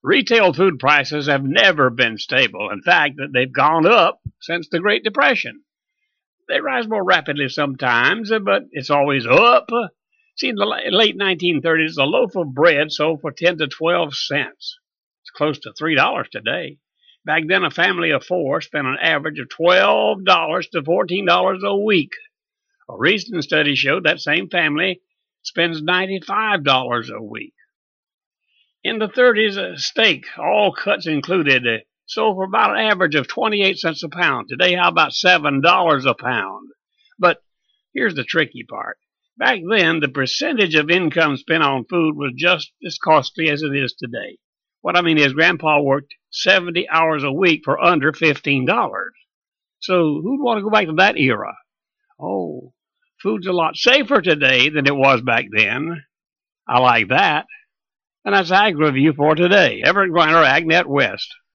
Retail food prices have never been stable. In fact, they've gone up since the Great Depression. They rise more rapidly sometimes, but it's always up. See, in the late 1930s, a loaf of bread sold for 10 to 12 cents. It's close to $3 today. Back then, a family of four spent an average of $12 to $14 a week. A recent study showed that same family spends $95 a week. In the 30s, a steak, all cuts included, sold for about an average of 28 cents a pound. Today, how about $7 a pound? But here's the tricky part. Back then, the percentage of income spent on food was just as costly as it is today. What I mean is, Grandpa worked 70 hours a week for under $15. So who'd want to go back to that era? Oh, food's a lot safer today than it was back then. I like that. And that's Ag Review for today. Everett Griner, AgNet West.